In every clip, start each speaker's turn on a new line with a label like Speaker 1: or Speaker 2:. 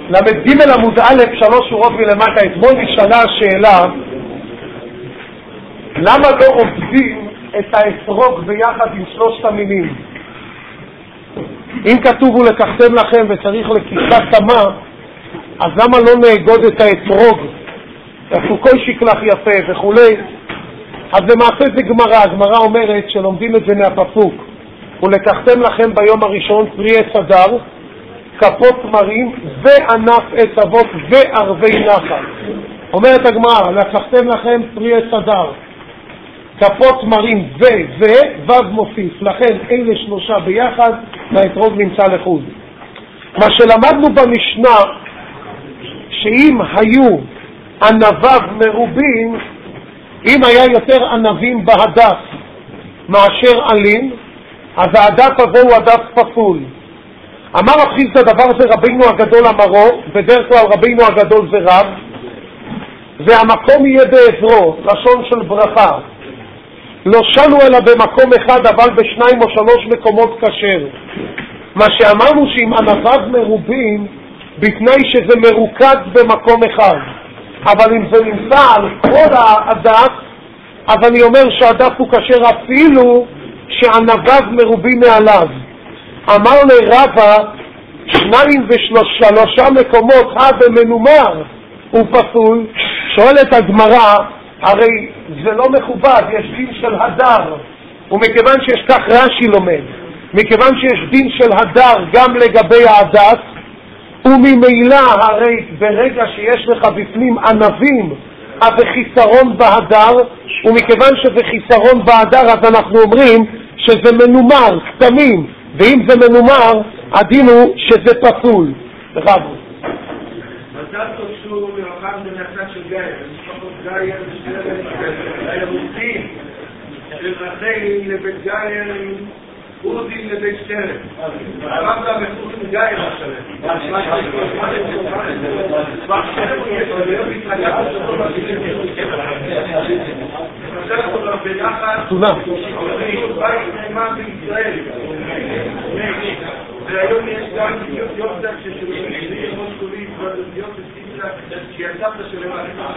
Speaker 1: למד ג' עמוד א', 3 שורות מלמטה. אתמול נשאלה השאלה, למה לא עובדים את האתרוג ביחד עם 3 המינים? אם כתוב ולקחתם לכם וצריך לקיחת תמה, אז למה לא נאגוד את האתרוג? איפה כל שיקלח יפה וכולי. אז למעשה זה גמרא. הגמרא אומרת שלומדים את זה מהפסוק, ולקחתם לכם ביום הראשון פרי עץ הדר, כפות תמרים וענף עץ אבות וערבי נחל. אומרת הגמרא, לקחתם לכם פרי עץ הדר, כפות תמרים וו מוסיף, לכן אלה 3 ביחד והאתרוג נמצא לחוד. מה שלמדנו במשנה, שאם היו ענביו מרובים, אם היה יותר ענבים בהדף מאשר עלים, אז ההדף הזה הוא הדף פסול. אמר רב חיסדא, דבר זה רבינו הגדול אמרו, בדרך כלל רבינו הגדול זה רב, והמקום יהיה בעזרו, לשון של ברכה. לא שנו אלא במקום אחד, אבל ב2 או 3 מקומות כשר. מה שאמרנו שאם ענביו מרובים, בתנאי שזה מרוכז במקום אחד. אבל אם זה נמצא על כל הדף, אז אני אומר שהדף הוא כשר אפילו שענביו מרובים מעליו. אמר לרבא, 2 ו3 מקומות במנומר הוא פסול. שואלת הגמרא, הרי זה לא מכובד, יש דין של הדר, ומכיוון שיש כך רש"י לומד, מכיוון שיש דין של הדר גם לגבי העדס, וממילא הרי ברגע שיש לך בפנים ענבים, אז זה חיסרון בהדר, ומכיוון שזה חיסרון בהדר, אז אנחנו אומרים שזה מנומר, קטמים, ואם זה מנומר, הדין הוא שזה פסול. רבו.
Speaker 2: מזל טוב שהוא מרחב בנצד של גאי, משפחות גאי, היה מוסים, לרחי לבית גאי, אוזים לבית שטרן. הרב גם מחוץ מגאי לשלם.
Speaker 1: תודה.
Speaker 2: והיום יש גם יופדק ששולחים שלי מוסקולית ויופדק סיסלה שיצאת שלמה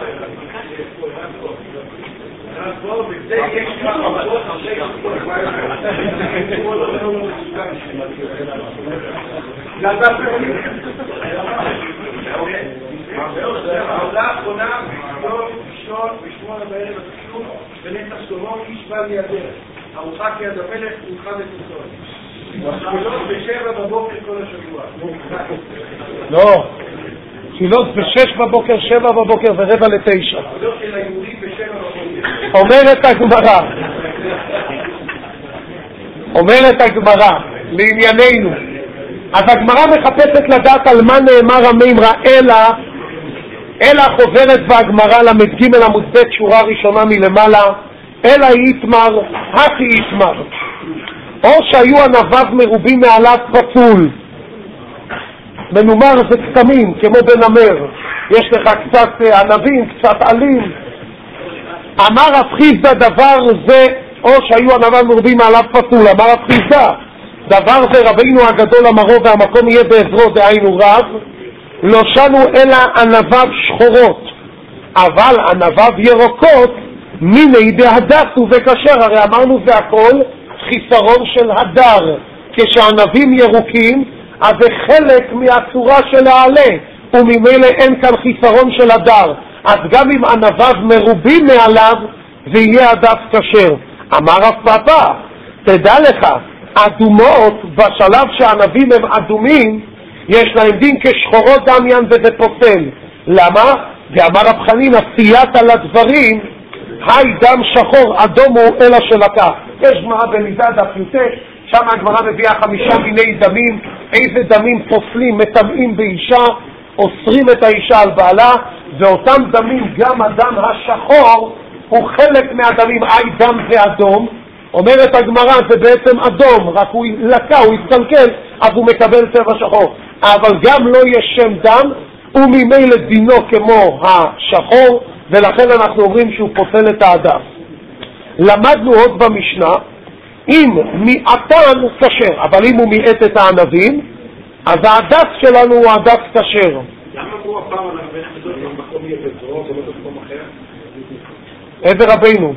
Speaker 2: אז בואו, וזה יש כמה עבודות אחרי העולה האחרונה יום ראשון ב8 בערב התשלום בנצח שלמה איש בא לידך ארוחה כיד המלך הולכה ותסון תפילות ב7 בבוקר כל השבוע.
Speaker 1: לא, תפילות ב6 בבוקר, 7 בבוקר ו8:45.
Speaker 2: תפילות של היהודים ב7 בבוקר.
Speaker 1: אומרת הגמרא, לענייננו. אז הגמרא מחפשת לדעת על מה נאמר המימרה, אלא חוזרת בהגמרא למד ג' עמוד ב' שורה ראשונה מלמעלה, אלא יתמר, הכי יתמר. או שהיו ענביו מרובים מעליו פסול. מנומר זה קטמים, כמו בנמר. יש לך קצת ענבים, קצת עלים. אמר רב חיסדא, דבר זה, או שהיו ענביו מרובים מעליו פסול. אמר רב חיסדא, דבר זה רבינו הגדול אמרו, והמקום יהיה בעזרו, דהיינו רב, לא שנו אלא ענביו שחורות, אבל ענביו ירוקות, מיני דהדס ובכשר. הרי אמרנו זה הכל חיסרון של הדר. כשענבים ירוקים, אז זה חלק מהצורה של העלה, וממילא אין כאן חיסרון של הדר. אז גם אם ענביו מרובים מעליו, זה יהיה הדף כשר. אמר רב פאפא, תדע לך, אדומות, בשלב שהענבים הם אדומים, יש להם דין כשחורות דמיין וזה פוסל. למה? ואמר רב חנינא, סייעת על הדברים, היי דם שחור אדום הוא אלא שלקח. יש גמרא בנידה דף י"ט, שם הגמרא מביאה 5 מיני דמים, איזה דמים פוסלים, מטמאים באישה, אוסרים את האישה על בעלה, ואותם דמים, גם הדם השחור הוא חלק מהדמים. היי דם זה אדום, אומרת הגמרא זה בעצם אדום, רק הוא לקה, הוא התקלקל, אז הוא מקבל צבע שחור. אבל גם לא יש שם דם, וממילא דינו כמו השחור, ולכן אנחנו אומרים שהוא פוסל את העדף. למדנו עוד במשנה, אם מיעתן כשר, אבל אם הוא מיעט את הענבים, אז העדף שלנו הוא עדף כשר.
Speaker 2: אמרו הפעם על הרבה נחמדות, במקום יהיה בזרוע, זה לא במקום אחר?
Speaker 1: איזה רבינו?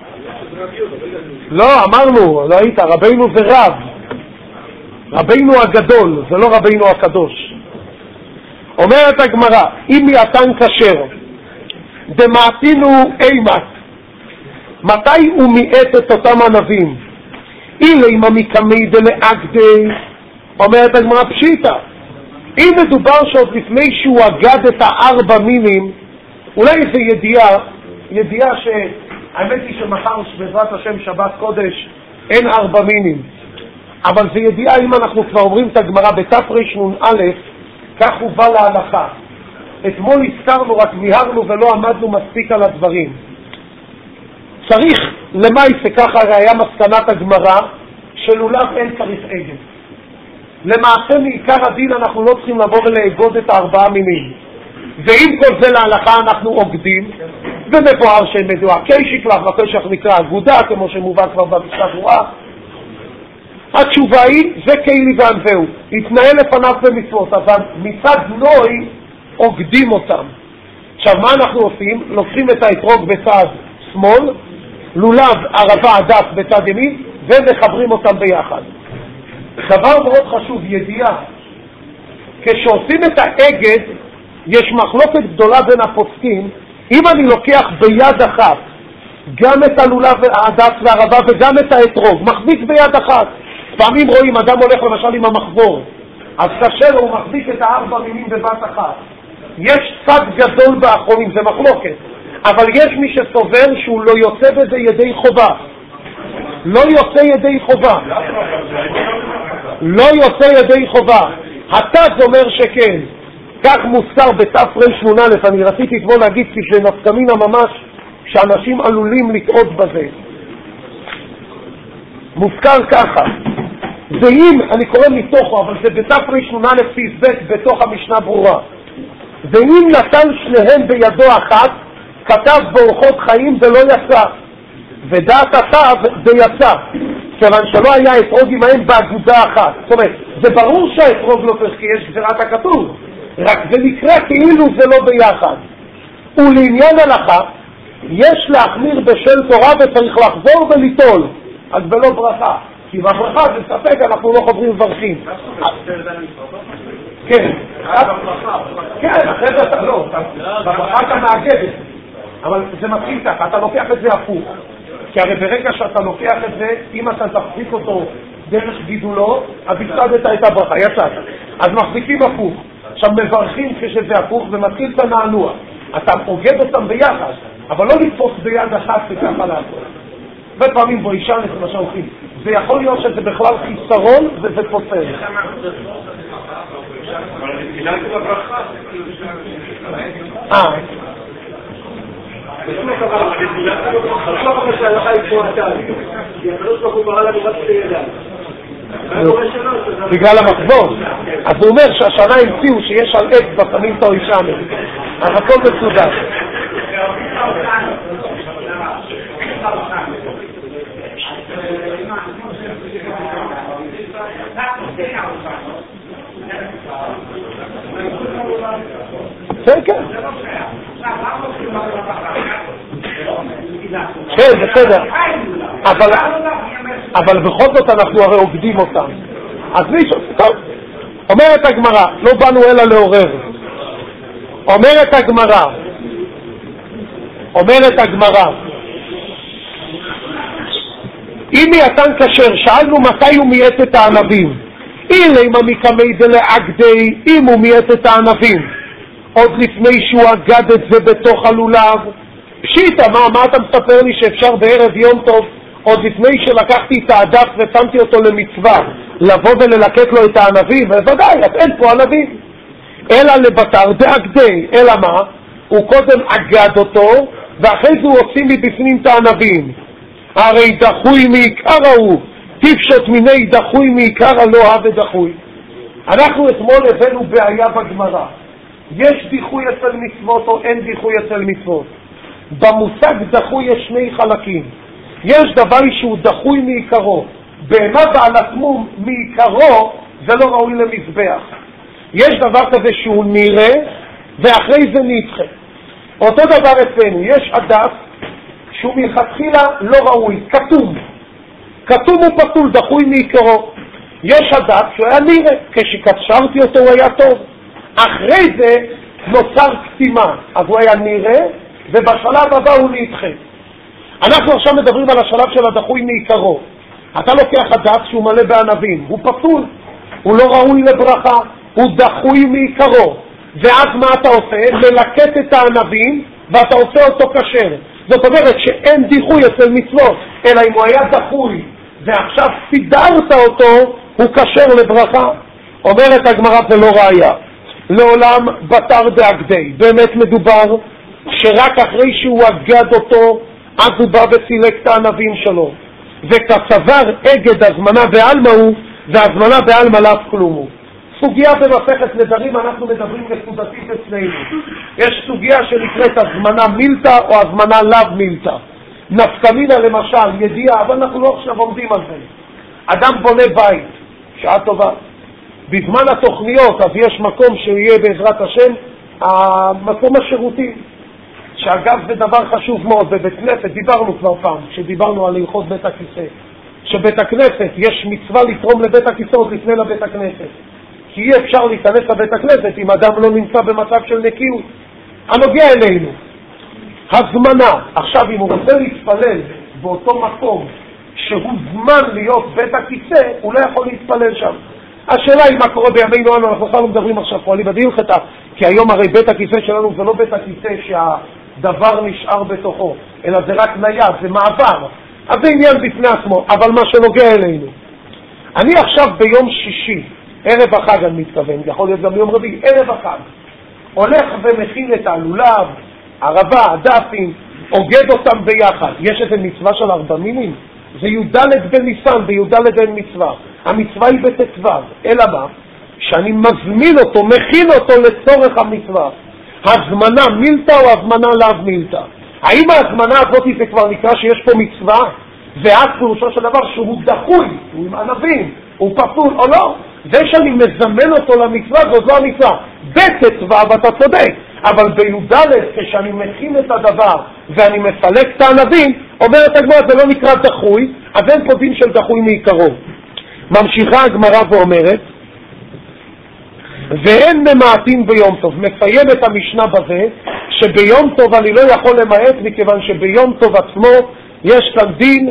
Speaker 1: לא, אמרנו, לא היית, רבינו זה רב. רבינו הגדול, זה לא רבינו הקדוש. אומרת הגמרא, אם יתן כשר, דמעתינו אימת, מתי הוא מיעט את אותם ענבים? אילי ממיקמי דלאגדי, אומרת הגמרא פשיטה. אם מדובר שעוד לפני שהוא אגד את 4 מינים, אולי זה ידיעה שהאמת היא שמחר בעזרת השם שבת קודש אין 4 מינים, אבל זה ידיעה אם אנחנו כבר אומרים את הגמרא בתרנ"א, כך הוא בא להלכה. אתמול הזכרנו, רק מיהרנו ולא עמדנו מספיק על הדברים. צריך למעשה, ככה היה מסקנת הגמרא, שלולב אין צריך עגל. למעשה מעיקר הדין אנחנו לא צריכים לבוא ולאגוד את 4 מינים, ואם כל זה להלכה אנחנו עוגדים, ומבואר שהם מדועקי שקלח ופשח נקרא אגודה, כמו שמובא כבר במשנה ברורה. התשובה היא, זה קהילי וענבהו, התנהל לפניו במצוות, אבל מצד נוי עוגדים אותם. עכשיו מה אנחנו עושים? לוקחים את האתרוג בצד שמאל, לולב ערבה הדס בצד ימין, ומחברים אותם ביחד. דבר מאוד חשוב, ידיעה, כשעושים את האגד, יש מחלוקת גדולה בין הפוסקים. אם אני לוקח ביד אחת גם את הלולב הדס והערבה וגם את האתרוג, מחזיק ביד אחת, פעמים רואים אדם הולך למשל עם המחבור, אז קשה הוא מחזיק את 4 מינים בבת אחת. יש צד גדול באחרונים, זה מחלוקת, אבל יש מי שסובר שהוא לא יוצא בזה ידי חובה. לא יוצא ידי חובה. לא יוצא ידי חובה. התז אומר שכן. כך מוזכר בתרנ"א, אני רציתי אתמול להגיד כי זה נפקמינה ממש, שאנשים עלולים לטעות בזה. מוזכר ככה. זה אם, אני קורא מתוכו, אבל זה בתרנ"א פסב' בתוך המשנה ברורה. ואם נתן שניהם בידו אחת, כתב באורחות חיים ולא יצא. ודעת התו זה יצא. כיוון שלא היה אתרוג עמהם באגודה אחת. זאת אומרת, זה ברור שהאתרוג לא צריך, כי יש גזירת הכתוב. רק זה נקרא כאילו זה לא ביחד. ולעניין הלכה, יש להחמיר בשל תורה וצריך לחזור וליטול, אז בלא ברכה. כי בברכה זה ספק, אנחנו לא חוברים וברכים. כן. כן, אחרי זה אתה לא. בברכה אתה מאגד. אבל זה מתחיל ככה, אתה לוקח את זה הפוך. כי הרי ברגע שאתה לוקח את זה, אם אתה תחזיק אותו דרך גידולו, אז הפסדת את הברכה, יצאת. אז מחזיקים הפוך. עכשיו מברכים כשזה הפוך ומתחיל את הנענוע. אתה אוגד אותם ביחד, אבל לא לתפוס ביד אחת וככה לעשות. ופעמים בו אישה מה שהולכים. זה יכול להיות שזה בכלל חיסרון וזה פוצר. בגלל המחבור. אז הוא אומר שהשנה המציאו שיש על אצבע שמים את האישה, אז הכל מסודר. כן, כן. כן, בסדר. אבל בכל זאת אנחנו הרי עובדים אותם. אז מישהו, טוב. אומרת הגמרא, לא באנו אלא לעורר. אומרת הגמרא, אם יתן כשר, שאלנו מתי הוא מיעט את הענבים. אילי ממיקמי דלאגדי, אם הוא מיעט את הענבים עוד לפני שהוא אגד את זה בתוך הלולב, פשיטה, מה אתה מספר לי שאפשר בערב יום טוב, עוד לפני שלקחתי את העדף ושמתי אותו למצווה, לבוא וללקט לו את הענבים? בוודאי, אין פה ענבים. אלא לבטר דאגדי, אלא מה? הוא קודם אגד אותו, ואחרי זה הוא הוציא מבפנים את הענבים. הרי דחוי מעיקר הוא, תפשוט מיני דחוי מעיקר הלא ודחוי. אנחנו אתמול הבאנו בעיה בגמרא. יש דיחוי אצל מצוות או אין דיחוי אצל מצוות? במושג דחוי יש 2 חלקים. יש דבר שהוא דחוי מעיקרו. בהמה בעלת מום מעיקרו זה לא ראוי למזבח. יש דבר כזה שהוא נראה ואחרי זה נדחה. אותו דבר אצלנו, יש הדף שהוא מלכתחילה לא ראוי, כתום הוא פסול, דחוי מעיקרו. יש הדף שהוא היה נראה, כשקשרתי אותו הוא היה טוב, אחרי זה נוצר קטימה, אז הוא היה נראה, ובשלב הבא הוא נדחה. אנחנו עכשיו מדברים על השלב של הדחוי מעיקרו. אתה לוקח הדף שהוא מלא בענבים, הוא פסול, הוא לא ראוי לברכה, הוא דחוי מעיקרו, ואז מה אתה עושה? מלקט את הענבים ואתה עושה אותו כשר. זאת אומרת שאין דיחוי אצל מצוות, אלא אם הוא היה דחוי ועכשיו סידרת אותו, הוא כשר לברכה. אומרת הגמרא זה לא ראיה, לעולם בתר דאגדי. באמת מדובר שרק אחרי שהוא אגד אותו אז הוא בא וסילק את הענבים שלו, וכסבר אגד הזמנה בעלמא הוא, והזמנה בעלמא לאו כלום הוא. סוגיה במסכת נדרים, אנחנו מדברים נקודתית אצלנו. יש סוגיה שנקראת הזמנה מילתא או הזמנה לאו מילתא. נפקמינה למשל, ידיעה, אבל אנחנו לא עכשיו עומדים על זה. אדם בונה בית, שעה טובה. בזמן התוכניות, אז יש מקום שיהיה בעזרת השם, המקום השירותי. שאגב זה דבר חשוב מאוד, בבית כנסת, דיברנו כבר פעם, כשדיברנו על הלכות בית הכיסא, שבית הכנסת יש מצווה לתרום לבית הכיסא עוד לפני לבית הכנסת. כי אי אפשר להיכנס לבית הכנסת אם אדם לא נמצא במצב של נקיות. הנוגע אלינו, הזמנה, עכשיו אם הוא רוצה להתפלל באותו מקום שהוא זמן להיות בית הכיסא, הוא לא יכול להתפלל שם. השאלה היא מה קורה בימינו אנו, אנחנו לא מדברים עכשיו פועלים בדילחתה, כי היום הרי בית הכיסא שלנו זה לא בית הכיסא שהדבר נשאר בתוכו, אלא זה רק נייד, זה מעבר. אז זה עניין בפני עצמו, אבל מה שנוגע אלינו. אני עכשיו ביום שישי, ערב החג אני מתכוון, יכול להיות גם יום רביעי, ערב החג, הולך ומכין את הלולב, ערבה, הדפים, אוגד אותם ביחד. יש איזה מצווה של 4 מינים? זה י"ד בניסן, בי"ד אין מצווה. המצווה היא בט"ו, אלא מה? שאני מזמין אותו, מכין אותו לצורך המצווה. הזמנה מילתא או הזמנה לאו מילתא? האם ההזמנה הזאת זה כבר נקרא שיש פה מצווה? ואז פירושו של דבר שהוא דחוי, הוא עם ענבים, הוא פסול או לא? זה שאני מזמן אותו למצווה, זאת לא המצווה. בט"ו ואתה צודק, אבל בי"ד כשאני מכין את הדבר ואני מסלק את הענבים, אומרת הגמרא זה לא נקרא דחוי, אז אין פה דין של דחוי מעיקרו. ממשיכה הגמרא ואומרת, ואין ממעטים ביום טוב. מסיים את המשנה בזה שביום טוב אני לא יכול למעט, מכיוון שביום טוב עצמו יש כאן דין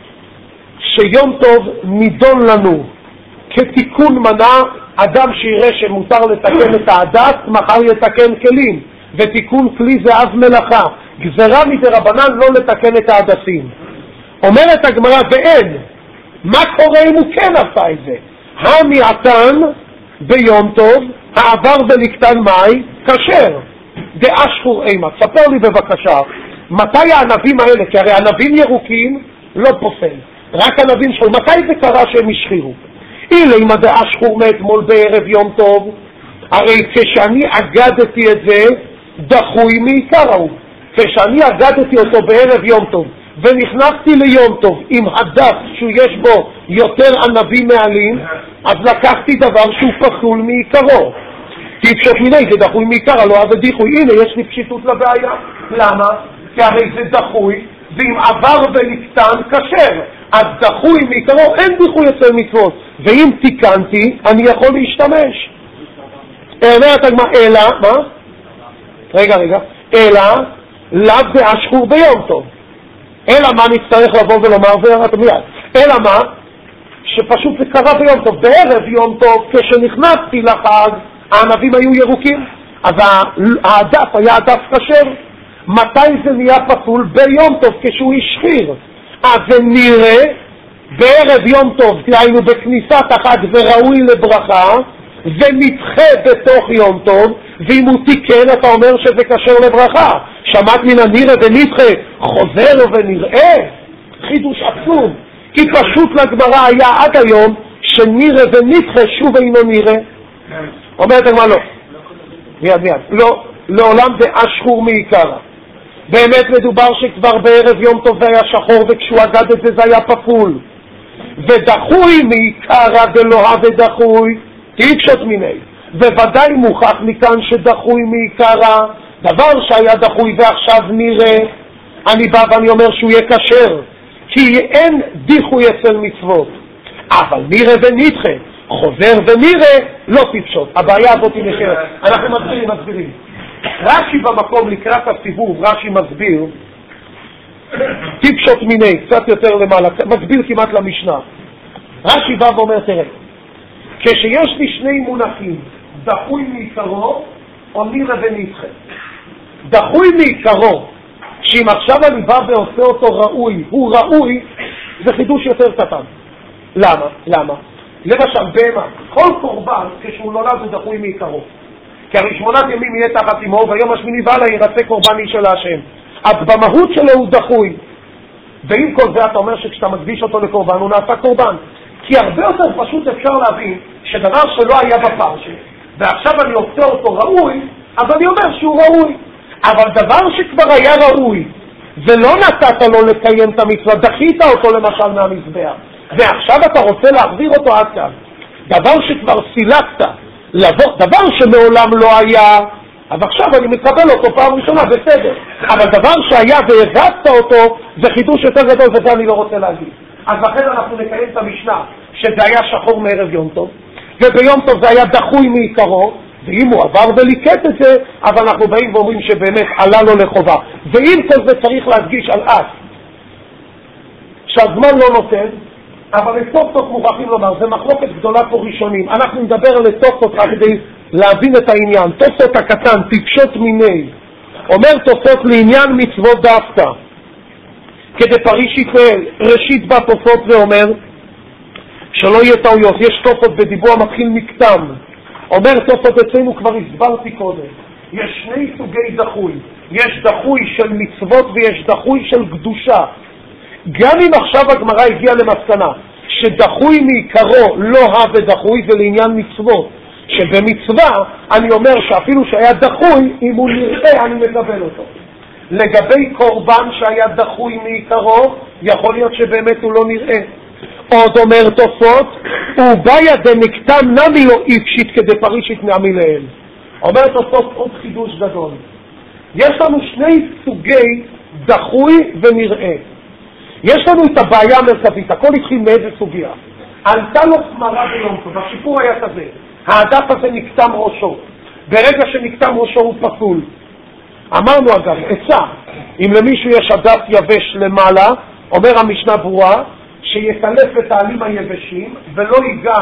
Speaker 1: שיום טוב נידון לנו כתיקון מנה. אדם שיראה שמותר לתקן את העדס, מחר יתקן כלים, ותיקון כלי זה אב מלאכה. גזרה מדרבנן לא לתקן את העדסים. אומרת הגמרא ואין, מה קורה אם הוא כן עשה את זה? המעטן ביום טוב, העבר ולקטן מאי, כשר. דאשכור אימה. ספר לי בבקשה, מתי הענבים האלה, כי הרי ענבים ירוקים לא פוסל, רק ענבים של, מתי זה קרה שהם השחירו? אילה אם הדאשכור מאתמול בערב יום טוב, הרי כשאני אגדתי את זה, דחוי מעיקר ההוא. כשאני אגדתי אותו בערב יום טוב, ונכנסתי ליום טוב עם הדף שיש בו יותר ענבים מעלים, אז לקחתי דבר שהוא פסול מעיקרו. תפשוט מיני, זה דחוי מעיקר, לא אז זה דיחוי. הנה, יש לי פשיטות לבעיה. למה? כי הרי זה דחוי, ואם עבר ולקטן כשר, אז דחוי מעיקרו, אין דיחוי אצל מצוות. ואם תיקנתי, אני יכול להשתמש. אומרת הגמרא, אלא, מה? רגע, אלא, לאו דאשכור ביום טוב. אלא מה נצטרך לבוא ולומר ואתה מיד. אלא מה? שפשוט זה קרה ביום טוב. בערב יום טוב, כשנכנסתי לחג, הענבים היו ירוקים. אז העדף היה עדף כשר. מתי זה נהיה פסול? ביום טוב, כשהוא השחיר. אז זה נראה בערב יום טוב, תהיינו בכניסת החג וראוי לברכה, ונדחה בתוך יום טוב, ואם הוא תיקן אתה אומר שזה כשר לברכה. שמעת מן הנראה ונדחה, חוזר ונראה? חידוש עצום, כי פשוט לגמרא היה עד היום שנראה ונדחה שוב אינו נראה. אומרת הגמרא לא, מיד, לא, לעולם זה אשחור מעיקר. באמת מדובר שכבר בערב יום טוב זה היה שחור, וכשהוא אגד את זה זה היה פסול. ודחוי מעיקרא דלא הווה דחוי, תפשוט מיני. וודאי מוכח מכאן שדחוי מעיקרה, דבר שהיה דחוי ועכשיו נראה, אני בא ואני אומר שהוא יהיה כשר, כי אין דיחוי אצל מצוות. אבל נראה ונדחה, חוזר ונראה, לא תפשוט. הבעיה הזאת היא נשארת. אנחנו מסבירים. רש"י במקום לקראת הסיבוב, רש"י מסביר, תפשוט מיני, קצת יותר למעלה, מסביר כמעט למשנה. רש"י בא ואומר, תראה, כשיש לי שני מונחים, דחוי מעיקרו או נראה ונדחה. דחוי מעיקרו, שאם עכשיו אני בא ועושה אותו ראוי, הוא ראוי, זה חידוש יותר קטן. למה? למשל, בהמה, כל קורבן כשהוא נולד הוא דחוי מעיקרו. כי הרי 8 ימים יהיה תחת אמו, והיום השמיני והלאה ירצה קורבן של השם. אז במהות שלו הוא דחוי. ועם כל זה אתה אומר שכשאתה מקדיש אותו לקורבן הוא נעשה קורבן. כי הרבה יותר פשוט אפשר להבין שדבר שלא היה בפרשה, ועכשיו אני עושה אותו ראוי, אז אני אומר שהוא ראוי. אבל דבר שכבר היה ראוי, ולא נתת לו לקיים את המצווה, דחית אותו למשל מהמזבח, ועכשיו אתה רוצה להחזיר אותו עד כאן. דבר שכבר סילקת, דבר שמעולם לא היה, אז עכשיו אני מקבל אותו פעם ראשונה, בסדר. אבל דבר שהיה והבאת אותו, זה חידוש יותר גדול, וזה אני לא רוצה להגיד. אז לכן אנחנו נקיים את המשנה, שזה היה שחור מערב יום טוב, וביום טוב זה היה דחוי מעיקרו, ואם הוא עבר וליקט את זה, אז אנחנו באים ואומרים שבאמת עלה לו לחובה. ואם כל זה צריך להדגיש על אס, שהזמן לא נותן, אבל לסוף מוכרחים לומר, זה מחלוקת גדולה פה ראשונים. אנחנו נדבר על תוספות רק כדי להבין את העניין. תוספות הקטן, תפשוט מיני. אומר תוספות לעניין מצוות דווקא. כדי פריש יתפעל, ראשית בא תוספות ואומר, שלא יהיה טעויות, יש תוספות בדיבור מתחיל מקטם. אומר תוספות אצלנו, כבר הסברתי קודם, יש שני סוגי דחוי. יש דחוי של מצוות ויש דחוי של קדושה. גם אם עכשיו הגמרא הגיעה למסקנה שדחוי מעיקרו לא הווה דחוי, זה לעניין מצוות, שבמצווה אני אומר שאפילו שהיה דחוי, אם הוא נראה אני מקבל אותו. לגבי קורבן שהיה דחוי מעיקרו, יכול להיות שבאמת הוא לא נראה. עוד אומר תוספות, וביה דנקטם נמי לא איפשית כדי פרישית נמי לאל. אומר תוספות עוד חידוש גדול. יש לנו שני סוגי דחוי ונראה. יש לנו את הבעיה המרכזית, הכל התחיל מאיזה סוגיה. עלתה לו תמרה ביום טוב, השיפור היה כזה, העדף הזה נקטם ראשו, ברגע שנקטם ראשו הוא פסול. אמרנו אגב, עצה, אם למישהו יש עדף יבש למעלה, אומר המשנה ברורה, שיקלף את העלים היבשים ולא ייגע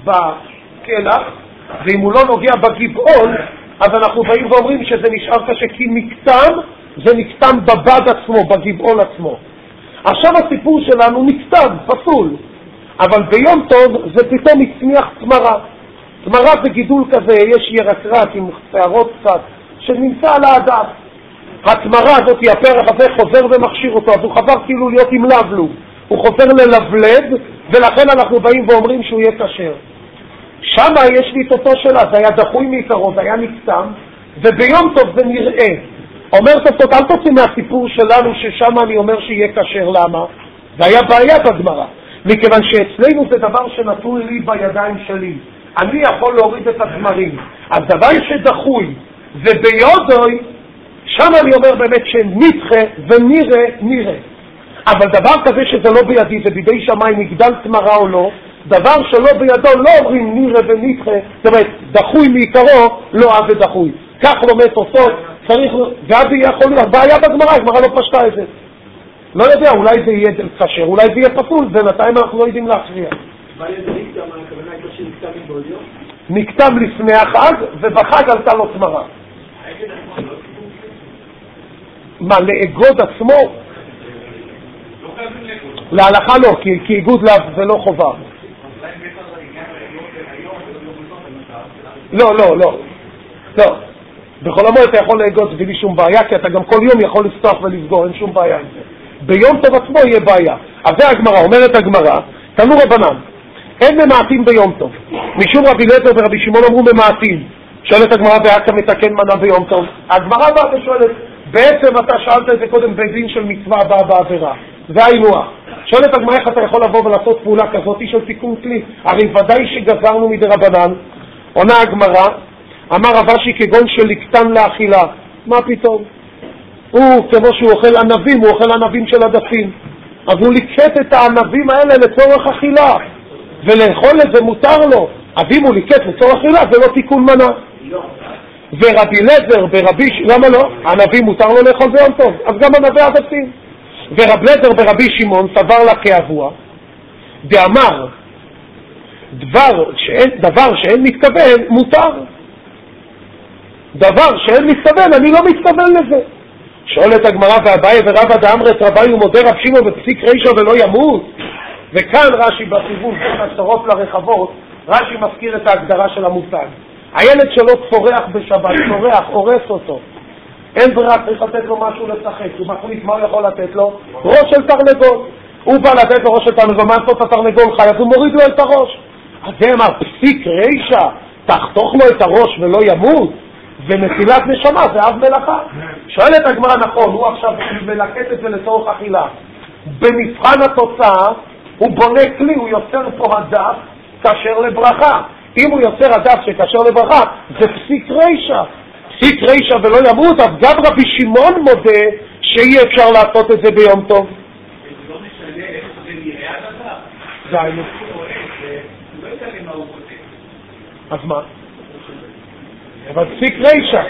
Speaker 1: בקלח, ואם הוא לא נוגע בגבעול, אז אנחנו באים ואומרים שזה נשאר קשה, כי נקטם, זה נקטם בבד עצמו, בגבעול עצמו. עכשיו הסיפור שלנו נקטם, פסול, אבל ביום טוב זה פתאום הצמיח תמרה. תמרה זה גידול כזה, יש ירקרק עם שערות קצת, שנמצא על העדף. התמרה הזאת, הפרח הזה חוזר ומכשיר אותו, אז הוא חבר כאילו להיות עם לבלוב. הוא חוזר ללבלד, ולכן אנחנו באים ואומרים שהוא יהיה כשר. שמה יש לי את אותו שלה, זה היה דחוי מעיקרו, זה היה נקטם, וביום טוב זה נראה. אומר תוספות, אל תוציא מהסיפור שלנו ששם אני אומר שיהיה כשר. למה? זה היה בעיה בגמרא, מכיוון שאצלנו זה דבר שנתון לי בידיים שלי. אני יכול להוריד את התמרים. אז דבר שדחוי וביודוי, שם אני אומר באמת שנדחה ונראה. אבל דבר כזה שזה לא בידי, זה בידי שמיים, נגדל תמרה או לא, דבר שלא בידו לא אומרים נראה ונדחה, זאת אומרת, דחוי מעיקרו לא אהב ודחוי. כך לומד תוספות, צריך, ואבי יכול להיות, בעיה בגמרא, הגמרא לא פשטה את זה. לא יודע, אולי זה יהיה כשר, אולי זה יהיה פסול, בינתיים אנחנו לא יודעים להכריע.
Speaker 2: מה ידע נקטם, הכוונה הייתה שנקטם מבעוד יום?
Speaker 1: נקטם לפני החג, ובחג עלתה לו תמרה. מה, לאגוד עצמו? להלכה לא, כי איגוד זה לא חובה. לא. בכל המועד אתה יכול לאגוד בלי שום בעיה, כי אתה גם כל יום יכול לפתוח ולסגור, אין שום בעיה עם זה. ביום טוב עצמו יהיה בעיה. אז זה הגמרא, אומרת הגמרא, תנו רבנן, אין ממעטים ביום טוב. משום רבי אליעזר ורבי שמעון אמרו ממעטים. שואלת הגמרא, והקה מתקן מנה ביום טוב. הגמרא באה ושואלת, בעצם אתה שאלת את זה קודם בדין של מצווה הבאה בעבירה. זה האינוח. שואלת הגמרא, איך אתה יכול לבוא ולעשות פעולה כזאת של תיקון כלי? הרי ודאי שגזרנו מדי רבנן, עונה הגמרא, אמר רבשי כגון שלקטן לאכילה. מה פתאום? הוא כמו שהוא אוכל ענבים, הוא אוכל ענבים של הדפים. אז הוא ליקט את הענבים האלה לצורך אכילה, ולאכול את זה מותר לו. אז אם הוא ליקט לצורך אכילה זה לא תיקון מנה. ורבי לזר למה לא? ענבים מותר לו לאכול ביום טוב, אז גם ענבי הדפים. ורבי לזר ברבי שמעון סבר לה כאבוע, דאמר דבר שאין מתכוון מותר. דבר שאין מתכוון, אני לא מתכוון לזה. שואלת הגמרא ואביי ורבא דאמרת רבי ומודה רב שמעון בפסיק רישא ולא ימות. וכאן רש"י בסיבוב בין השטרות לרחבות, רש"י מזכיר את ההגדרה של המושג. הילד שלו צורח בשבת, צורח, הורס אותו. אין ברירה, צריך לתת לו משהו לשחק. הוא מחליט מה הוא יכול לתת לו? ראש של תרנגול. הוא בא לתת לו ראש של תרנגול, מה לעשות התרנגול חי? אז הוא מוריד לו את הראש. אז זה אמר, פסיק רישא, תחתוך לו את הראש ולא ימות, ונטילת נשמה זה אב מלאכה. שואלת הגמרא, נכון, הוא עכשיו מלקט את זה לצורך אכילה. במבחן התוצאה הוא בונה כלי, הוא יוצר פה הדף כשר לברכה. אם הוא יוצר הדף שכשר לברכה, זה פסיק רישא. פסיק רישא ולא ימות, אז גם רבי שמעון מודה שאי אפשר לעשות את זה ביום טוב.
Speaker 2: לא משנה איך זה נראה הדבר.
Speaker 1: זה היינו.
Speaker 2: לא יודע למה הוא כותב.
Speaker 1: אז מה? אבל פסיק רישא.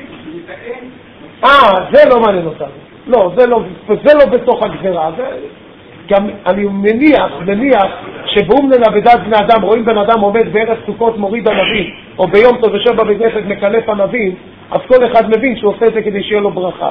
Speaker 1: זה לא מעניין אותנו. לא, זה לא בתוך הגזרה. גם אני מניח שבאומנן עבודת בני אדם רואים בן אדם עומד בערב סוכות מוריד ענבים, או ביום טוב יושב בבית כנסת מקלף ענבים, אז כל אחד מבין שהוא עושה את זה כדי שיהיה לו ברכה.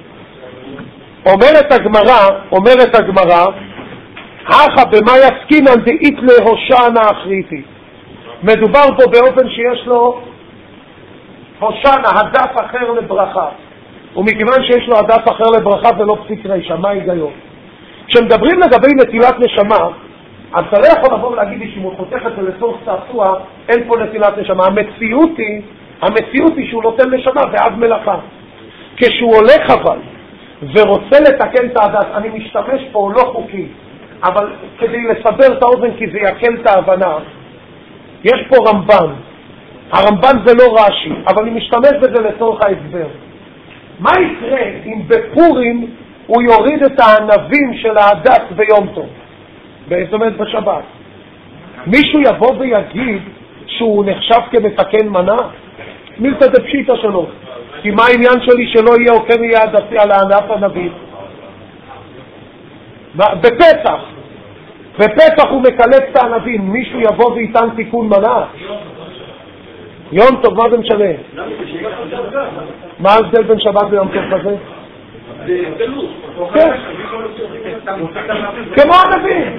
Speaker 1: אומרת הגמרא, הכה במה יסקינן דאית להושענא אחריתי. מדובר פה באופן שיש לו הושענא, הדף אחר לברכה. ומכיוון שיש לו הדף אחר לברכה זה לא פסיק רישא, מה ההיגיון? כשמדברים לגבי נטילת נשמה, אז אתה לא יכול לבוא ולהגיד לי שאם הוא חותך את זה לצורך צעצוע, אין פה נטילת נשמה. המציאות היא שהוא נותן נשמה ועד מלאכה. כשהוא הולך אבל ורוצה לתקן את העדת, אני משתמש פה לא חוקי, אבל כדי לסבר את האוזן כי זה יקל את ההבנה, יש פה רמב"ן. הרמב"ן זה לא רש"י, אבל אני משתמש בזה לצורך ההסבר. מה יקרה אם בפורים הוא יוריד את הענבים של העדת ביום טוב? זאת אומרת בשבת. מישהו יבוא ויגיד שהוא נחשב כמתקן מנה? מילתא דפשיטא שלו. כי מה העניין שלי שלא יהיה עוקר יהיה עדתי על הענף ענבים? בפסח הוא מקלט את הענבים. מישהו יבוא ויתן תיקון מנה? יום טוב, מה זה משנה? מה ההבדל בין שבת ויום טוב כזה? כן. כמו ענבים.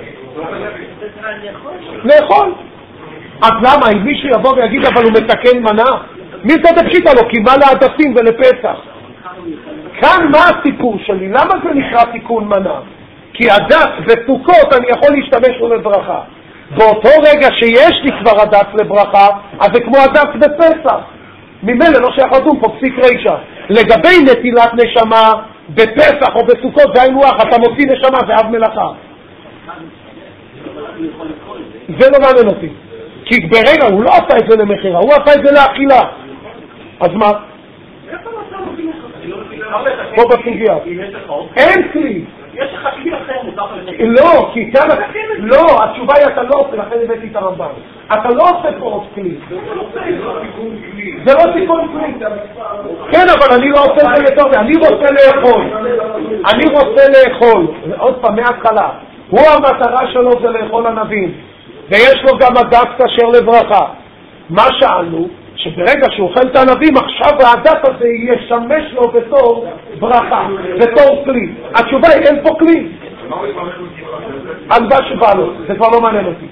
Speaker 1: לאכול. אז למה? אם מישהו יבוא ויגיד אבל הוא מתקן מנה? מי זה דפשיטא לו? כי מה לעדפים ולפסח? כאן מה הסיפור שלי? למה זה נקרא תיקון מנה? כי הדף בסוכות אני יכול להשתמש לו לברכה. באותו רגע שיש לי כבר הדף לברכה, אז זה כמו הדף בפסח. ממילא לא שייך לדון פה פסיק רישא. לגבי נטילת נשמה בפסח או בסוכות זה היינו אח, אתה מוציא נשמה זה אב מלאכה. זה לא מעניין אותי. כי ברגע הוא לא עשה את זה למחירה, הוא עשה את זה לאכילה. אז מה? פה בסוגיה. אין כלי.
Speaker 2: יש לך כלי אחר מותר לתקן.
Speaker 1: לא, כי כאן... לא, התשובה היא אתה לא עושה, לכן הבאתי את הרמב"ן. אתה לא עושה פה עוד כלי. זה לא תיקון כלי. כן, אבל אני לא עושה את זה לטוב. אני רוצה לאכול. עוד פעם, מההתחלה. הוא המטרה שלו זה לאכול ענבים. ויש לו גם הדף כשר לברכה. מה שאלנו? שברגע שהוא אוכל את הענבים, עכשיו הדף הזה ישמש לו בתור ברכה, בתור כלי. התשובה היא, אין פה כלי. על מה שבא לו, זה כבר לא מעניין אותי.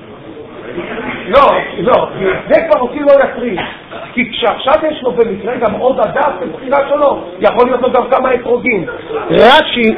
Speaker 1: לא, זה כבר אותי לא יטריד. כי כשעכשיו יש לו במקרה גם עוד הדף בבחירה שלו, יכול להיות לו גם כמה אתרוגים. רש"י,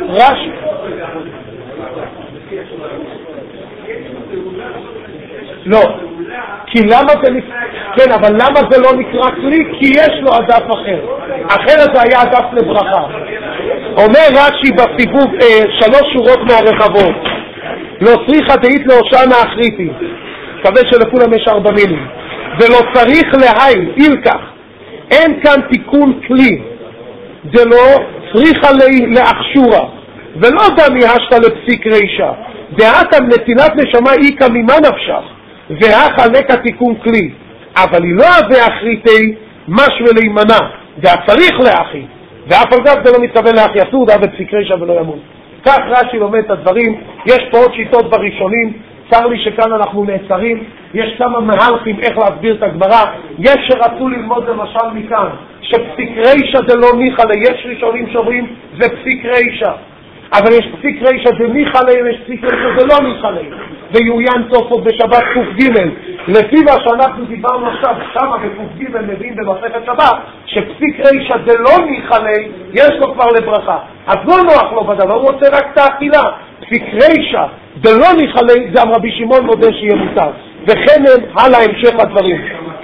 Speaker 1: לא, כי למה זה כן, אבל למה זה לא נקרא כלי? כי יש לו הדף אחר. אחרת זה היה הדף לברכה. אומר רש"י בסיבוב 3 שורות מהרחבות, לא צריכה דאית להושענא אחריתי. מקווה שלכולם יש 4 מילים. ולא צריך להיל, אילקח. אין כאן תיקון כלי, דלא צריך עלי לאחשורה, ולא דמיהשת לפסיק רישה, דעתם נתינת נשמה איקה ממה נפשך, והחלק התיקון כלי, אבל היא לא הזה אחריתי משהו להימנע, דעה צריך לאחי, ואף על גב זה לא מתכוון לאחי אסור, דעה ופסיק רישה ולא ימות. כך רש"י לומד את הדברים. יש פה עוד שיטות בראשונים, צר לי שכאן אנחנו נעצרים, יש כמה מהלכים איך להסביר את הגמרא. יש שרצו ללמוד למשל מכאן שפסיק רישה זה לא ניחלה, יש ראשונים שאומרים זה פסיק רישה, אבל יש פסיק רישה זה ניחלה, יש פסיק רישה זה לא ניחלה, ויוין תוספות בשבת ק"ג, לפי מה שאנחנו דיברנו עכשיו שמה בק"ג מבין במסכת שבת שפסיק רישה זה לא ניחלה, יש לו כבר לברכה, אז לא נוח לו בדבר, הוא רוצה רק את האכילה. פסיק רישה זה לא ניחלה, גם רבי שמעון מודה שיהיה מותר, וכן הם הלאה המשך הדברים.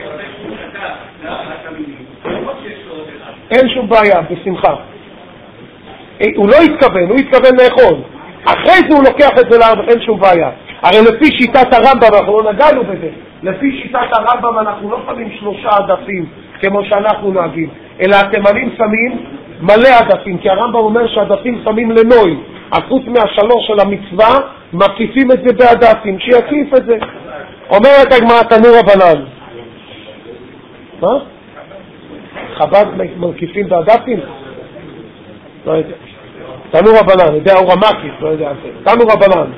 Speaker 1: אין שום בעיה, בשמחה. הוא לא התכוון, הוא התכוון לאכול. אחרי זה הוא לוקח את זה לארבע, אין שום בעיה. הרי לפי שיטת הרמב"ם, אנחנו לא נגענו בזה, לפי שיטת הרמב"ם אנחנו לא שמים 3 עדפים כמו שאנחנו נוהגים, אלא התימנים שמים מלא עדפים, כי הרמב"ם אומר שהעדפים שמים לנוי, אז חוץ מה3 של המצווה מקיפים את זה בעדפים, שיקיף את זה. אומרת הגמרא תנו רבנן. מה? חב"ד מקיפים בעדפים? לא יודע. תנו רבנן, יודע הוא רמקיף, לא יודע. תנו רבנן.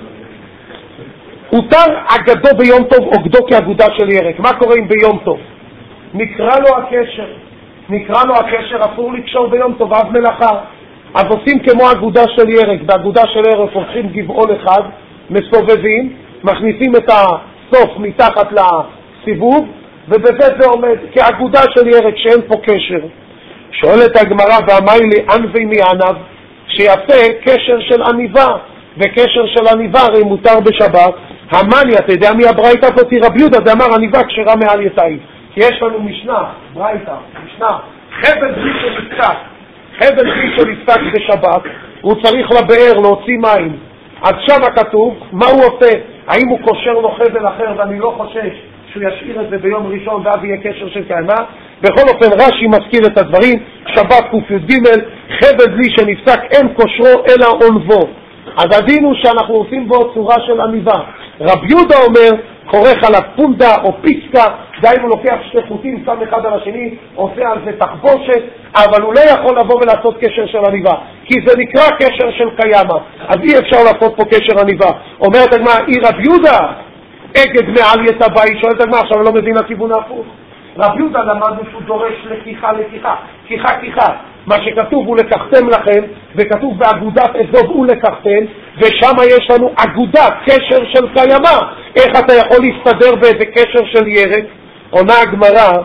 Speaker 1: הותר אגדו ביום טוב אוגדו כאגודה של ירק. מה קורה אם ביום טוב? נקרא לו הקשר. נקרא לו הקשר, אסור לקשור ביום טוב, אב מלאכה. אז עושים כמו אגודה של ירק. באגודה של ירק הולכים גבעול אחד, מסובבים, מכניסים את הסוף מתחת לסיבוב, ובבית זה עומד כאגודה של ירק שאין פה קשר. שואלת הגמרא ואמי לי ענבי מענב, שיעשה קשר של עניבה, וקשר של עניבה הרי מותר בשבת. המני, אתה יודע מי הברייתא פה? רבי יהודה זה אמר עניבה כשרה מעל יתאי, כי יש לנו משנה, ברייתא, משנה, חבל בלי שנפסק, חבל בלי שנפסק בשבת, הוא צריך לבאר להוציא מים, אז שם כתוב מה הוא עושה, האם הוא קושר לו חבל אחר, ואני לא חושש שהוא ישאיר את זה ביום ראשון ואז יהיה קשר של קיימה. בכל אופן רש"י מזכיר את הדברים, שבת ק"ג, חבל בלי שנפסק אין קושרו אלא עונבו, אז הדין הוא שאנחנו עושים בו צורה של עניבה. רבי יהודה אומר כורך עליו פונדה או פיסקה, דהיינו לוקח 2 חוטים, שם אחד על השני, עושה על זה תחבושת, אבל הוא לא יכול לבוא ולעשות קשר של עניבה, כי זה נקרא קשר של קיימה, אז אי אפשר לעשות פה קשר עניבה. אומרת הגמרא, רבי יהודה אגד מעל יתבעי, שואלת הגמרא, עכשיו אני לא מבין הכיוון ההפוך. רבי יהודה למדנו שהוא דורש לקיחה, כיחה. מה שכתוב הוא לקחתם לכם, וכתוב באגודת אזוב הוא לקחתם, ושם יש לנו אגודת קשר של קיימה. איך אתה יכול להסתדר באיזה קשר של ירק? עונה הגמרא,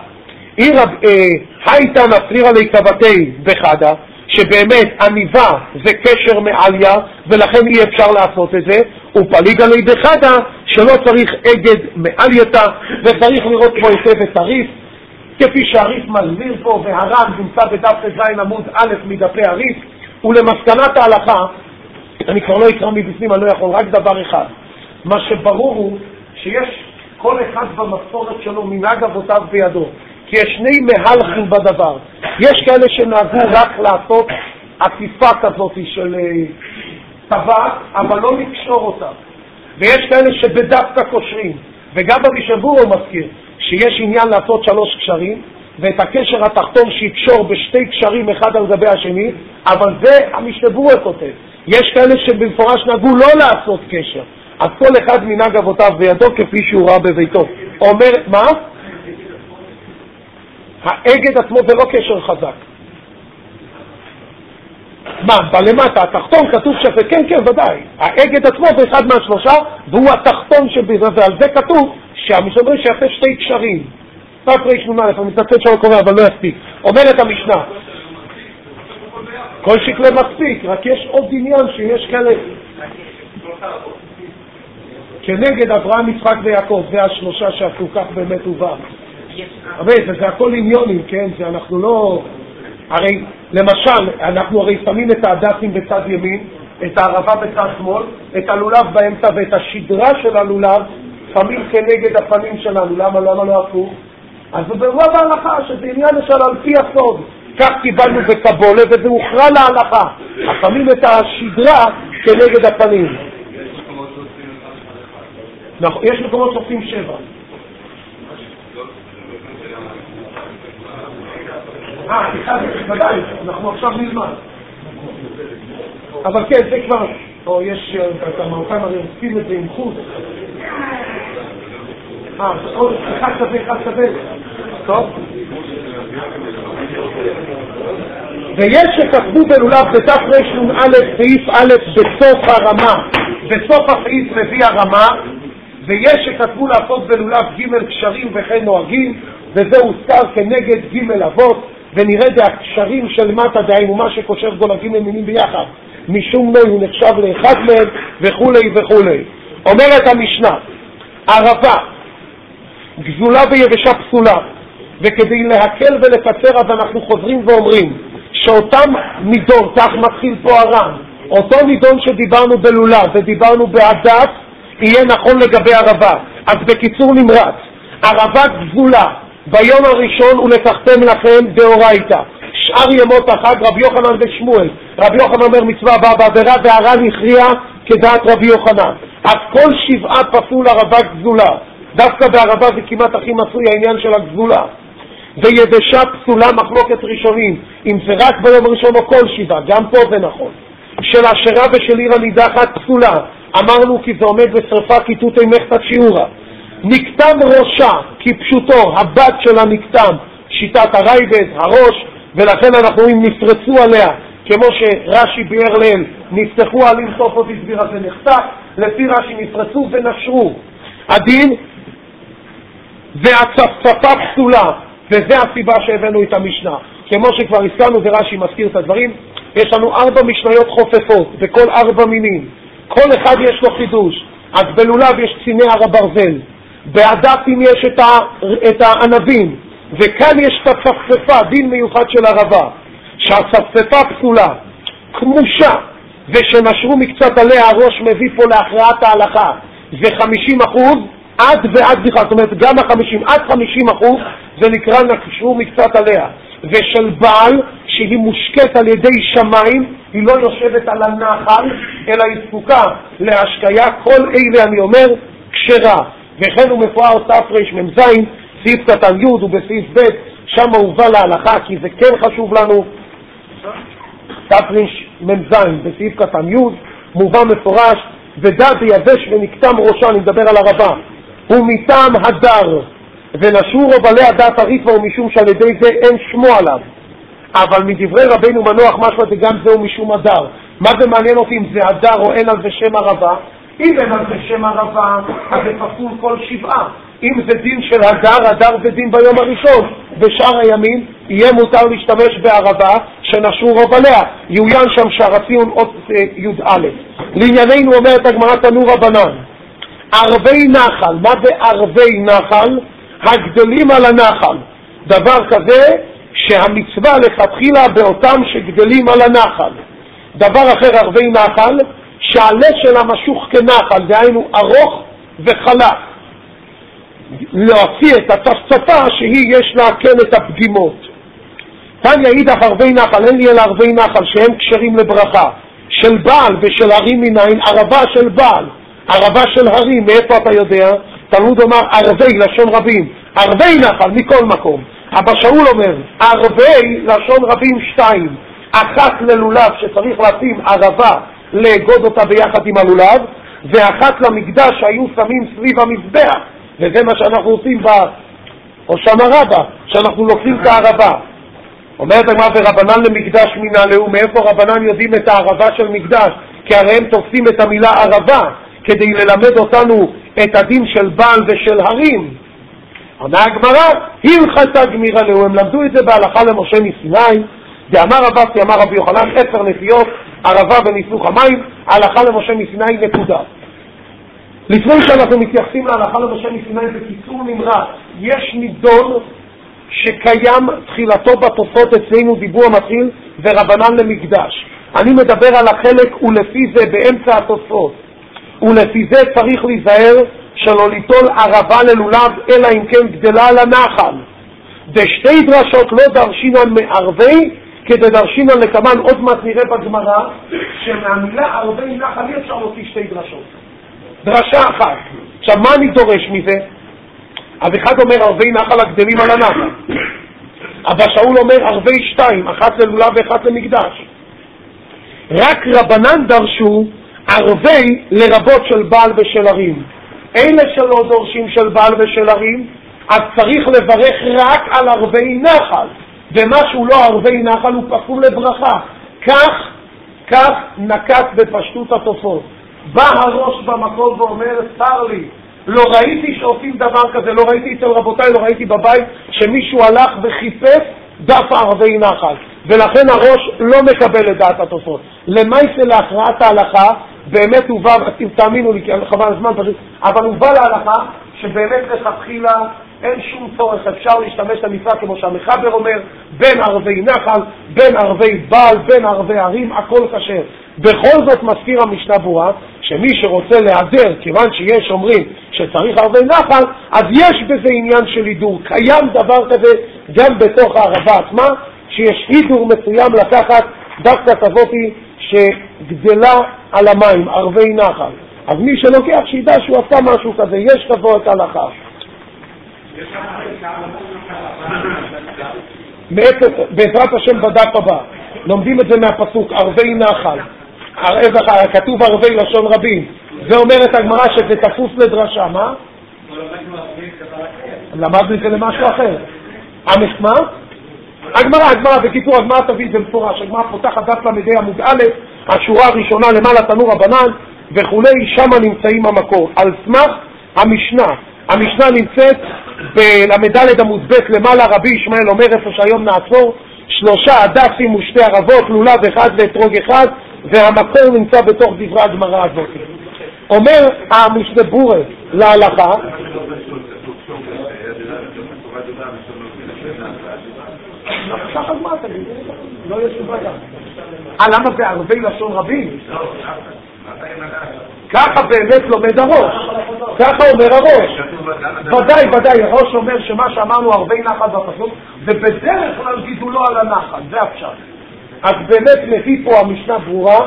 Speaker 1: הייתה נפריר עלי קבתי בחדה, שבאמת עניבה זה קשר מעליה, ולכן אי אפשר לעשות את זה, ופליג עלי בחדה שלא צריך אגד מעלייתה, וצריך לראות פה היטב את הריף, כפי שהריף מסביר פה, והר"ן נמצא בדף ז' עמוד א' מדפי הריף. ולמסקנת ההלכה, אני כבר לא אקרא מבפנים, אני לא יכול, רק דבר אחד, מה שברור הוא שיש כל אחד במסורת שלו מנהג אבותיו בידו, כי יש 2 מהלכים בדבר. יש כאלה שנהגו רק לעשות עטיפה כזאת של טבעת, אבל לא לקשור אותה, ויש כאלה שבדווקא קושרים, וגם במשבור הוא מזכיר שיש עניין לעשות 3 קשרים, ואת הקשר התחתון שיקשור ב2 קשרים אחד על גבי השני, אבל זה המשבור כותב. יש כאלה שבמפורש נהגו לא לעשות קשר, אז כל אחד מנהג אבותיו בידו כפי שהוא ראה בביתו. אומר, מה? האגד עצמו זה לא קשר חזק. מה, בלמטה, התחתון כתוב שזה, כן, ודאי. האגד עצמו זה אחד מה3, והוא התחתון שבזה, ועל זה כתוב שהמשומרים שיעשה 2 קשרים. תפרי 8, אני מתנצל שלא קורא, אבל לא יספיק. אומרת המשנה, כל שקלה מספיק, רק יש עוד עניין שיש כאלה כנגד אברהם, יצחק ויעקב, זה 3 שעשו כך באמת הובא. אבל זה הכל עניונים, כן? זה אנחנו לא... הרי למשל, אנחנו הרי שמים את העדסים בצד ימין, את הערבה בצד שמאל, את הלולב באמצע ואת השדרה של הלולב שמים כנגד הפנים שלנו. למה לא הפוך? אז זה ברוב ההלכה, שזה עניין של על פי הסוד. כך קיבלנו בקבולה, וזה הוכרע להלכה. שמים את השדרה כנגד הפנים. יש מקומות שעושים 7. ודאי, אנחנו עכשיו נלמד. אבל כן, זה כבר, או יש, את המערכם הרי עושים את זה עם חוץ. אחד כזה. טוב? ויש שכתבו בלולב בתף רשון א' סעיף א' בסוף הרמה, בסוף הסעיף מביא הרמה, ויש שכתבו לעשות בלולב ג' קשרים וכן נוהגים, וזה הוזכר כנגד ג' אבות, ונראה דה הקשרים של מטה דהיינו מה שקושר גולגים למינים ביחד, משום נוי הוא נחשב לאחד מהם וכולי וכולי. אומרת המשנה, ערבה גזולה ויבשה פסולה, וכדי להקל ולקצר אז אנחנו חוזרים ואומרים שאותם נידון, כך מתחיל פה הר"ן, אותו נידון שדיברנו בלולה ודיברנו בעדת יהיה נכון לגבי ערבה. אז בקיצור נמרץ, ערבה גזולה ביום הראשון ולקחתם לכם דאורייתא, שאר ימות החג רבי יוחנן ושמואל. רבי יוחנן אומר מצווה הבאה בעבירה, והר"ן הכריע כדעת רבי יוחנן. אז כל 7 פסול ערבה גזולה, דווקא בערבה זה כמעט הכי מצוי העניין של הגזולה. ויבשה פסולה מחלוקת ראשונים, אם זה רק ביום הראשון או כל 7, גם פה זה נכון. של אשרה ושל עיר הנידחת פסולה, אמרנו כי זה עומד בשרפה כיתותי מחתת שיעורה. נקטם ראשה כפשוטו, הבת של הנקטם, שיטת הרייבד, הראש, ולכן אנחנו רואים נפרצו עליה, כמו שרש"י ביאר לעיל, נפתחו עלים סוף עוד הסביר הזה נחתך, לפי רש"י נפרצו ונשרו. הדין והצפצפה פסולה, וזה הסיבה שהבאנו את המשנה. כמו שכבר הזכרנו ורש"י מזכיר את הדברים, יש לנו 4 משניות חופפות בכל 4 מינים, כל אחד יש לו חידוש. אז בלולב יש ציני הר הברזל, בעדתים יש את הענבים, וכאן יש את הצפצפה, דין מיוחד של ערבה, שהצפצפה פסולה, כמושה, ושנשרו מקצת עליה, הראש מביא פה להכרעת ההלכה, זה 50% עד ועד בכלל, זאת אומרת גם 50 עד 50% זה נקרא נשרו מקצת עליה. ושל בעל שהיא מושקת על ידי שמיים, היא לא יושבת על הנחל אלא היא זקוקה להשקיה, כל אלה אני אומר כשרה. וכן הוא מפואר תרמ"ז סעיף קטן י' ובסעיף ב' שם הוא הובא להלכה, כי זה כן חשוב לנו. תרמ"ז בסעיף קטן י' מובא מפורש, ודד יבש ונקטם ראשה, אני מדבר על הרבה, הוא מטעם הדר, ונשרו רבלי הדת הריתווה, ומשום שעל ידי זה אין שמו עליו. אבל מדברי רבינו מנוח משמע זה גם זהו משום הדר. מה זה מעניין אותי אם זה הדר או אין על זה שם הרבה? אם אין על זה שם הרבה, אז זה פסול כל 7. אם זה דין של הדר, הדר זה דין ביום הראשון. בשאר הימים יהיה מותר להשתמש בערבה שנשרו רבליה. יוין שם שער הציון עוד י"א. לענייננו אומרת הגמרא תנו רבנן, ערבי נחל. מה זה ערבי נחל? הגדלים על הנחל. דבר כזה שהמצווה לכתחילה באותם שגדלים על הנחל. דבר אחר ערבי נחל, שעלה שלה משוך כנחל, דהיינו ארוך וחלק. להוציא את הצפצפה שהיא יש לה כן את הפגימות. תניא אידך ערבי נחל, אין לי אלא ערבי נחל שהם קשרים לברכה. של בעל ושל הרים מנין, ערבה של בעל, ערבה של הרים, מאיפה אתה יודע? תלמוד אומר ערבי לשון רבים, ערבי נחל מכל מקום. אבא שאול אומר ערבי לשון רבים 2, אחת ללולב שצריך לשים ערבה לאגוד אותה ביחד עם הלולב, ואחת למקדש שהיו שמים סביב המזבח, וזה מה שאנחנו עושים בהושענא רבה, שאנחנו לוקחים את הערבה. אומרת הגמרא ורבנן למקדש מנהלהו, מאיפה רבנן יודעים את הערבה של מקדש? כי הרי הם תופסים את המילה ערבה כדי ללמד אותנו את הדין של בעל ושל הרים. אמר הגמרא הלכתה גמירה לו, הם למדו את זה בהלכה למשה מסיני, דאמר רבסי אמר רבי יוחנן 10 נפיות ערבה בניסוך המים, הלכה למשה מסיני נקודה. לפני שאנחנו מתייחסים להלכה למשה מסיני בקיצור נמרץ, יש נידון שקיים תחילתו בתוספות אצלנו דיבור המתחיל ורבנן למקדש. אני מדבר על החלק ולפי זה באמצע התוספות, ולפי זה צריך להיזהר שלא ליטול ערבה ללולב אלא אם כן גדלה על הנחל, דשתי דרשות לא דרשינן מערבי כדדרשינן לקמן. עוד מעט נראה בגמרא שמהמילה ערבי נחל אי אפשר להוציא שתי דרשות, דרשה אחת. עכשיו מה אני דורש מזה? אז אחד אומר ערבי נחל הגדלים על הנחל, אבל שאול אומר ערבי שתיים, אחת ללולה ואחת למקדש. רק רבנן דרשו ערבי לרבות של בעל ושל ערים. אלה שלא דורשים של בעל ושל ערים, אז צריך לברך רק על ערבי נחל, ומה שהוא לא ערבי נחל הוא פסול לברכה. כך נקט בפשטות התופות. בא הראש במקום ואומר, צר לי, לא ראיתי שעושים דבר כזה, לא ראיתי אצל רבותיי, לא ראיתי בבית שמישהו הלך וחיפש דף ערבי נחל, ולכן הראש לא מקבל את דעת התופות. למעשה להכרעת ההלכה באמת הובא, תאמינו לי כי חבל הזמן פשוט, אבל הובא להלכה שבאמת לכתחילה אין שום צורך, אפשר להשתמש למצווה כמו שהמחבר אומר, בין ערבי נחל, בין ערבי בעל, בין ערבי ערים, הכל כשר. בכל זאת מזכיר המשנה ברורה שמי שרוצה להיעדר, כיוון שיש אומרים שצריך ערבי נחל, אז יש בזה עניין של הידור. קיים דבר כזה גם בתוך הערבה עצמה, שיש הידור מסוים לקחת דווקא כזאתי שגדלה על המים, ערבי נחל. אז מי שלוקח שידע שהוא עשה משהו כזה, יש כזו את ההלכה. בעזרת השם בדף הבא לומדים את זה מהפסוק ערבי נחל, כתוב ערבי לשון רבים, זה אומרת הגמרא שזה תפוס לדרשה. מה? למדנו את זה למשהו אחר. מה? הגמרא בקיצור, הגמרא תביא את זה מפורש. הגמרא פותחת דף למדי עמוד א', השורה הראשונה למעלה תנור רבנן וכולי, שמה נמצאים המקור על סמך המשנה. המשנה נמצאת בלמד' עמוד ב' למעלה, רבי ישמעאל אומר איפה שהיום נעצור, 3 הדסים ו2 ערבות, לולב אחד ואתרוג אחד, והמקור נמצא בתוך דברי הגמרא הזאת. אומר המשנה ברורה להלכה, לא יש בעיה. למה זה ערבי לשון רבים? ככה באמת לומד הראש, ככה אומר הראש. ודאי, הראש אומר שמה שאמרנו ערבי נחל בפסוק זה בדרך כלל גידולו על הנחל, זה אפשר. אז באמת לפי פה המשנה ברורה,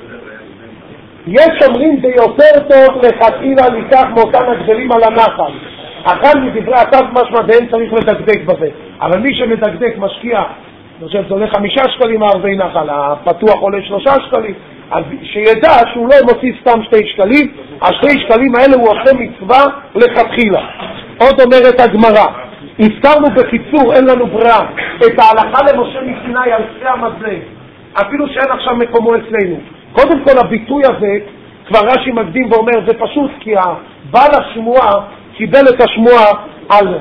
Speaker 1: יש אומרים זה יותר טוב לכתחילה לקח מאותן הגדלים על הנחל. אחר מדברי התו משמע ואין צריך לדקדק בזה, אבל מי שמדקדק משקיע, אני חושב זה עולה 5 שקלים הערבי נחל, הפתוח עולה 3 שקלים, אז שידע שהוא לא מוציא סתם 2 שקלים, 2 שקלים האלה הוא עושה מצווה לכתחילה. עוד אומרת הגמרא, הזכרנו בקיצור, אין לנו ברירה, את ההלכה למשה מסיני על קצה המזלג, אפילו שאין עכשיו מקומו אצלנו. קודם כל הביטוי הזה, כבר רש"י מקדים ואומר, זה פשוט כי בעל השמועה קיבל את השמועה על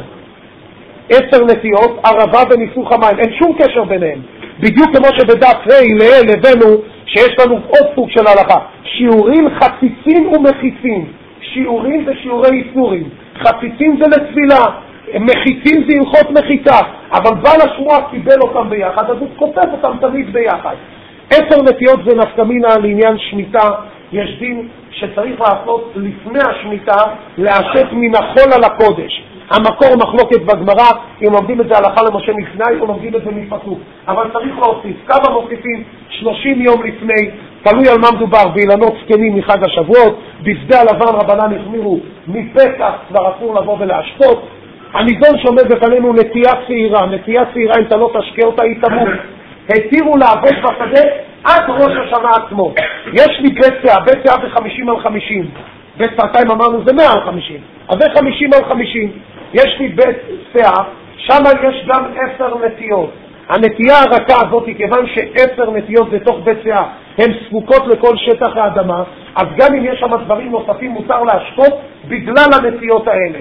Speaker 1: 10 נטיות, ערבה וניסוך המים, אין שום קשר ביניהם. בדיוק כמו שבדף ה' לבנו שיש לנו עוד סוג של הלכה, שיעורים חציצים ומחיצים. שיעורים זה שיעורי איסורים, חציצים זה לתפילה, מחיצים זה הלכות מחיצה, אבל בעל השמועה קיבל אותם ביחד, אז הוא כותב אותם תמיד ביחד. 10 נטיות זה נפקא מינה לעניין שמיטה. יש דין שצריך לעשות לפני השמיטה, לעשת מן החול על הקודש. המקור מחלוקת בגמרא, אם לומדים את זה הלכה למשה מסיני או לומדים את זה מפסוק, אבל צריך להוסיף. כמה מוסיפים? 30 יום לפני, תלוי על מה מדובר, באילנות זקנים מחג השבועות, בשדה הלבן רבנן החמירו, מפסח כבר אסור לבוא ולהשתות. הנידון שעומד בפנינו נטייה צעירה, נטייה צעירה אם אתה לא תשקה אותה היא תמות. התירו לעבוד בשדה עד ראש השנה עצמו. יש לי בית שעה, בית שעה ב50 על 50, בית סרטיים אמרנו זה 100 על 50, אז זה 50 על 50. יש לי בית שעה, שם יש גם 10 נטיות. הנטייה הרכה הזאת, כיוון ש10 נטיות זה תוך בית שעה, הן ספוקות לכל שטח האדמה, אז גם אם יש שם דברים נוספים מותר להשקות בגלל הנטיות האלה.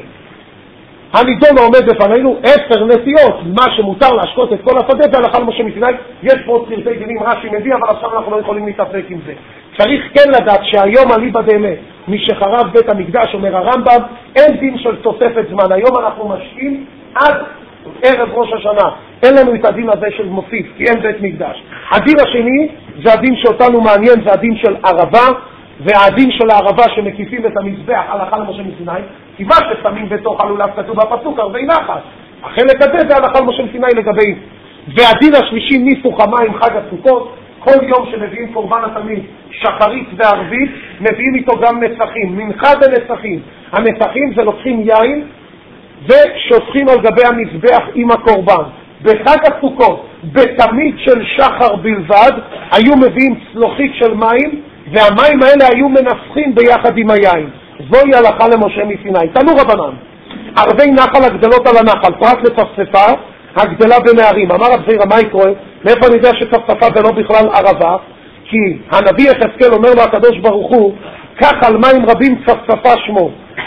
Speaker 1: הנידון העומד בפנינו 10 נטיות, מה שמותר להשקות את כל השדה זה הלכה למשה מסיני. יש פה פרטי דינים רש"י מביא, אבל עכשיו אנחנו לא יכולים להתעסק עם זה. צריך כן לדעת שהיום אליבא דאמת, מי שחרב בית המקדש, אומר הרמב"ם, אין דין של תוספת זמן. היום אנחנו משקים עד ערב ראש השנה, אין לנו את הדין הזה של מוסיף, כי אין בית מקדש. הדין השני זה הדין שאותנו מעניין, זה הדין של ערבה, והדין של הערבה שמקיפים את המזבח הלכה למשה מסיני, כי מה ששמים בתוך הלולב כתוב בפסוק ערבי נחל, החלק הזה זה הלכה למשה מסיני לגבי. והדין השלישי ניסוך המים חג הסוכות, כל יום שמביאים קורבן התמיד, שחרית וערבית, מביאים איתו גם נסכים, מנחה ונסכים. הנסכים זה לוקחים יין ושופכים על גבי המזבח עם הקורבן. בחג הסוכות, בתמיד של שחר בלבד, היו מביאים צלוחית של מים, והמים האלה היו מנסחים ביחד עם היין. זוהי הלכה למשה מסיני. תנו רבנן, ערבי נחל הגדלות על הנחל, פרט לצפצפה, הגדלה בנערים. אמר רב זירא, מה יקרה? מאיפה אני יודע שצפצפה זה לא בכלל ערבה? כי הנביא יחזקאל אומר לו הקדוש ברוך הוא, כך על מים רבים צפצפה שמו,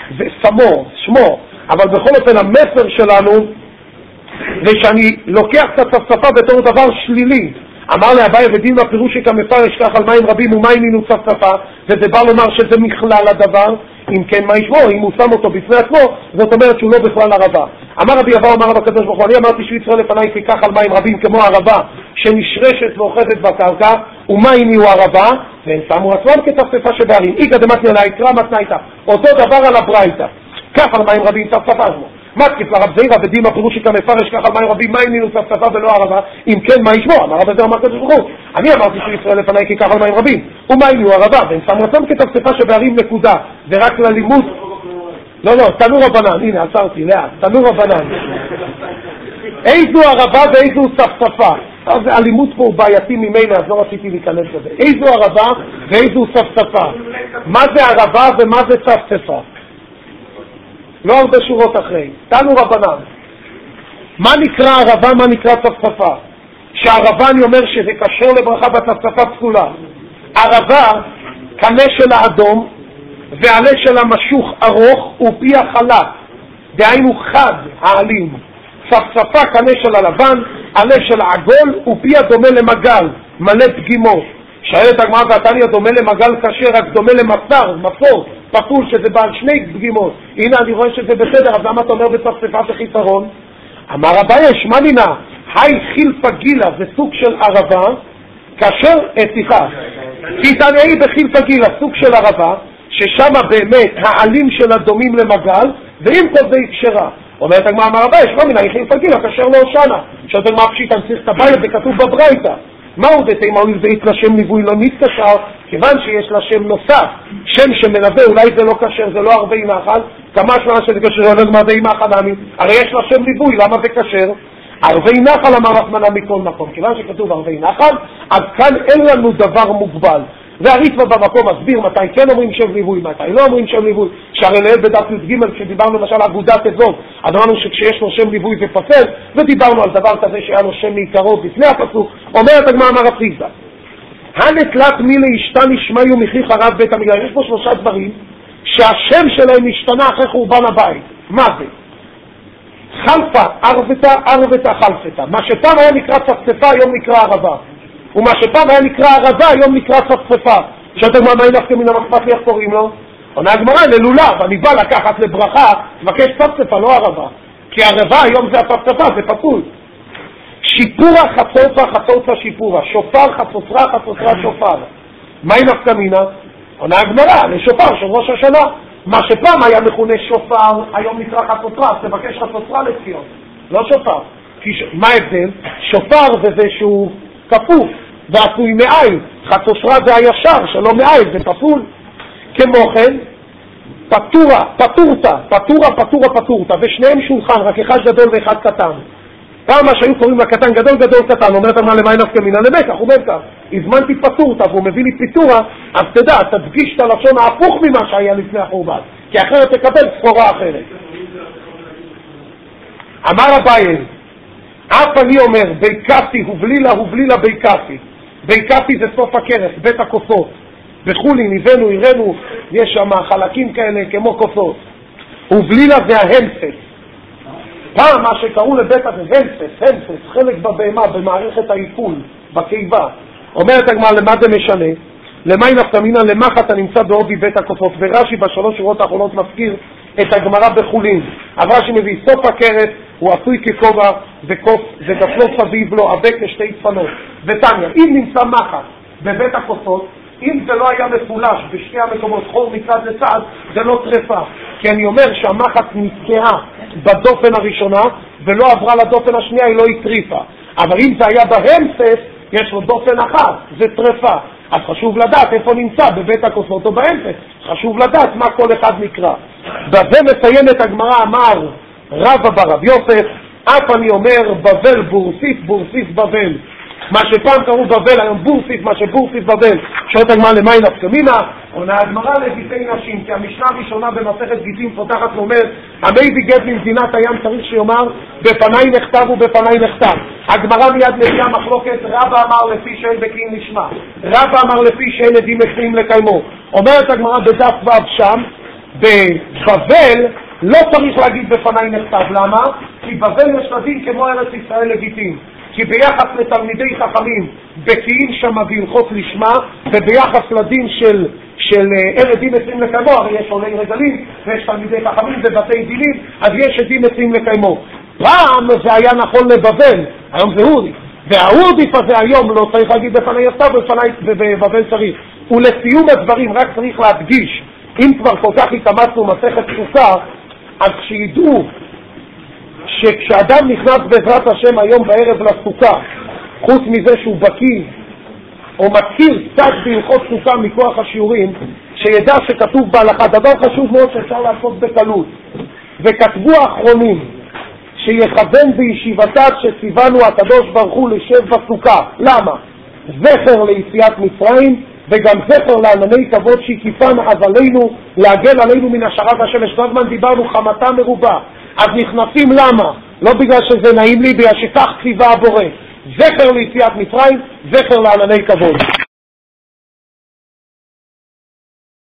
Speaker 1: שמו. אבל בכל אופן המסר שלנו זה שאני לוקח את הצפצפה בתור דבר שלילי. אמר לאביי ודין בפירוש כמפרש כך על מים רבים ומים מינו צפצפה, וזה בא לומר שזה מכלל הדבר. אם כן, מה ישמו? אם הוא שם אותו בפני עצמו, זאת אומרת שהוא לא בכלל ערבה. אמר רבי אבא, אמר רב הקדוש ברוך הוא, אני אמרתי שישראל לפניי כי כך על מים רבים כמו ערבה שנשרשת ואוחזת בקרקע, ומים יהיו ערבה, והם שמו עצמם כצפצפה שבערים. איגא דמתניא לה יקרא מתנייתא, אותו דבר על הברייתא, כך על מים רבים צפצפה שמו. מתקיף לרב זירא ודין הפירוש כמפרש כך על מים רבים מים מינו צפצפה ולא ערבה, אם כן, מה ישמו? אמר רב זירא, אמר הקדוש ברוך הוא, אני אמרתי שישראל לפניי כי כך על מים רבים ומים יהיו ערבה, והם שמו עצמם כצפצפה שבערים נקודה. ורק ללימוד, לא, תנו רבנן, הנה עצרתי, לאט, תנו רבנן. איזו ערבה ואיזו צפצפה? אז הלימוד פה הוא בעייתי ממילא, אז לא רציתי להיכנס לזה. איזו ערבה ואיזו צפצפה? מה זה ערבה ומה זה צפצפה? לא הרבה שורות אחרי. תנו רבנן. מה נקרא ערבה, מה נקרא צפצפה? שערבה אני אומר שזה קשר לברכה בצפצפה פסולה. ערבה, קנה של האדום, ועלה של המשוך ארוך ופי החלק, דהיינו חד העלים. צפצפה קנה של הלבן, עלה של העגול ופי הדומה למגל, מלא פגימות. שואלת הגמרא והתניא, דומה למגל כשר, רק דומה למסר, מסור, פתול, שזה בעל שני פגימות. הנה אני רואה שזה בסדר, אז למה אתה אומר בצפצפה זה חיסרון? אמר אביי, שמע מינה, היי חילפה גילה, זה סוג של ערבה, כאשר, סליחה, כי תנאי בחילפה גילה, סוג של ערבה, ששם באמת העלים שלה דומים למגל, ועם כל זה היא כשרה. אומרת הגמרא, אמר אביי, שמע מינה, היא חילפה גילה, כאשר לא הושענה. שאתה מה פשיט, אני צריך את הבית, זה כתוב בברייתא. מהו דתימה הואיל ואית לה שם ליווי לא נתקשר, כיוון שיש לה שם נוסף, שם שמלווה, אולי זה לא קשר, זה לא ערבי נחל, כמה שנה שזה קשר, לא מה די מחל נמי, הרי יש לה שם ליווי, למה זה קשר? ערבי נחל אמר רחמנא מכל מקום, כיוון שכתוב ערבי נחל, אז כאן אין לנו דבר מוגבל. והריטב"א במקום מסביר מתי כן אומרים שם ליווי, מתי לא אומרים שם ליווי. שהרי לעיל בדף י"ג כשדיברנו למשל על אגודת אזוב, אמרנו שכשיש לו שם ליווי זה פסל, ודיברנו על דבר כזה שהיה לו שם מעיקרו לפני הפסוק. אומרת הגמרא, אמר רב חיסדא, הנתלת מילי השתא נשמעו מחי חרב בית המקדש. יש פה שלושה דברים שהשם שלהם השתנה אחרי חורבן הבית. מה זה? חלפה, ערבתה, חלפתה. מה שפעם היה נקרא צפצפה, היום נקרא ערבה. ומה שפעם היה נקרא ערבה, היום נקרא צפצפה. שאתם מה הלכתם מן המחפת לי, איך קוראים לו? עונה הגמרא, ללולב, אני בא לקחת לברכה, תבקש צפצפה, לא ערבה. כי ערבה היום זה הצפצפה, זה פסול. שיפורה חצוצה שיפורה, שופר חצוצרה שופר. מה היא נפקא מינה? עונה הגמרא, לשופר של ראש השנה. מה שפעם היה מכונה שופר, היום נקרא חצוצרה, אז תבקש חצוצרה לציון, לא שופר. מה ההבדל? שופר זה שהוא כפוף ועשוי מעיל, חצוצרה זה הישר שלא מעיל, זה פסול. כמו כן, פטורתא, ושניהם שולחן, רק אחד גדול ואחד קטן. פעם מה שהיו קוראים לקטן גדול, גדול קטן, אומרת מה למי נפקא מינה למקח, הוא אומר כך, הזמנתי פטורתא והוא מביא לי פיטורה, אז תדע, תדגיש את הלשון ההפוך ממה שהיה לפני החורבן, כי אחרת תקבל סחורה אחרת. אמר אביי, אף אני אומר, ביקפי הובלילה ביקפי. ביקפי זה סוף הכרך, בית הכוסות. בחולי ניבנו, עירנו, יש שם חלקים כאלה כמו כוסות. הובלילה זה ההמסס. פעם מה שקראו לבית הזה, המסס, חלק בבהמה, במערכת העיכול, בקיבה. אומרת הגמרא, למה זה משנה? למי נפקא מינה, למחה אתה נמצא בעובי בית הכוסות, ורש"י בשלוש שורות האחרונות מזכיר את הגמרא בחולין. אבל רש"י מביא סוף הכרת, הוא עשוי ככובע וקוף, וגפלו סביב לו, אבק לשתי צפנות. ותניא, אם נמצא מחט בבית הכוסות, אם זה לא היה מפולש בשני המקומות, חור מצד לצד, זה לא טרפה. כי אני אומר שהמחט נתקעה בדופן הראשונה ולא עברה לדופן השנייה, היא לא הטריפה. אבל אם זה היה בהמסס, יש לו דופן אחת, זה טרפה. אז חשוב לדעת איפה נמצא, בבית הכוסות או בהמסס. חשוב לדעת מה כל אחד נקרא. בזה מסיימת הגמרא, אמר רבא ברב יוסף, אף אני אומר בבל בורסית, בורסית בבל. מה שפעם קראו בבל, היום בורסית, מה שבורסית בבל. שואלת הגמרא למי נפקא מינה? עונה הגמרא לגיטי נשים, כי המשנה הראשונה במסכת גיטין פותחת ואומרת, המי ביגד ממדינת הים צריך שיאמר, בפניי נכתב ובפניי נכתב. הגמרא מיד מביאה מחלוקת, רבא אמר לפי שאין בקיים נשמע, רבא אמר לפי שאין עדים מפריעים לקיימו. אומרת הגמרא בדף ו' שם, בבבל לא צריך להגיד בפניי נכתב. למה? כי בבל יש לדין כמו ארץ ישראל לגיטין. כי ביחס לתלמידי חכמים בקיאים שם בהלכות לשמה, וביחס לדין של עדים מפריעים לקיימו, הרי יש עולי רגלים ויש תלמידי חכמים ובתי דינים, אז יש עדים מפריעים לקיימו. פעם זה היה נכון לבבל, היום זה הורדיף, וההורדיף הזה היום לא צריך להגיד בפניי נכתב, ובבבל צריך. ולסיום הדברים רק צריך להדגיש, אם כבר כל כך התאמצנו מסכת סוכה, אז כשידעו שכשאדם נכנס בעזרת השם היום בערב לסוכה, חוץ מזה שהוא בקיא או מכיר קצת בהלכות סוכה מכוח השיעורים, שידע שכתוב בהלכה דבר חשוב מאוד שאפשר לעשות בקלות, וכתבו האחרונים שיכוון בישיבתיו שציוונו הקדוש ברוך הוא לשב בסוכה. למה? זכר ליציאת מצרים, וגם זכר לענני כבוד שהקיפן אז עלינו, להגן עלינו מן השערת השמש. כל הזמן דיברנו חמתה מרובה, אז נכנסים למה? לא בגלל שזה נעים לי, בגלל שכך ציווה הבורא. זכר ליציאת מצרים, זכר לענני כבוד.